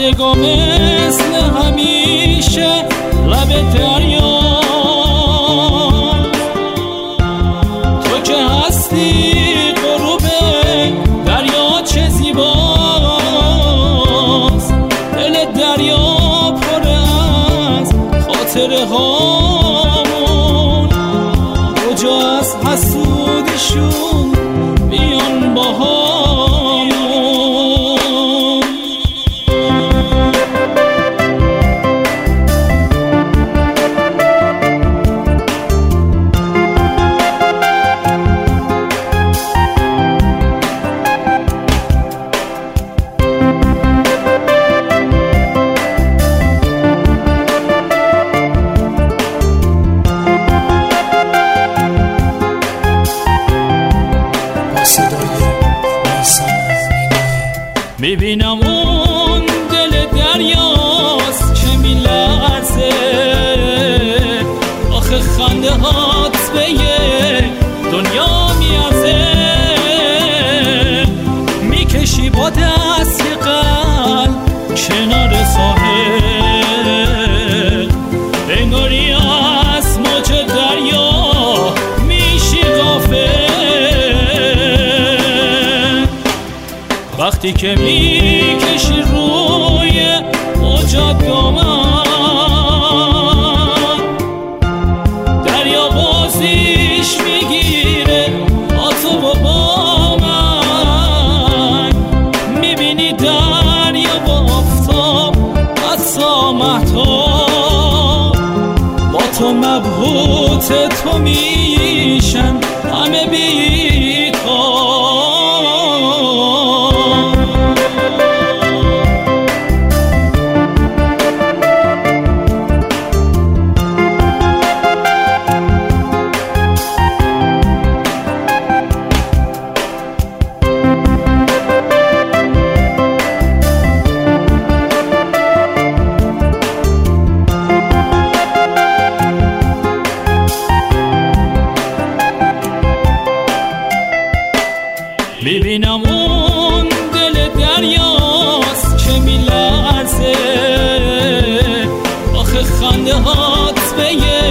سادگاه مثل همیشه لب دریا، تو که هستی غروب دریا چه زیباست، دل دریا پر از خاطره هامون، کجا از حسودیشون بیان با همون. میبینم اون دل دریاست که میلرزه، آخه خنده هات به یه دنیا میارزه، میکشی با دست یه قلب کنار ساحل، انگاری از موج دریا میشی غافل، وقتی که میکشی روی موجات دامن، دریا بازیش میگیره با تو و با من، میبینی دریا با آفتاب حتی مهتاب، با تو مبهوت تو میشن همه بی‌کار. میبینم اون دل دریاست که میلرزه، آخه خنده هات به یه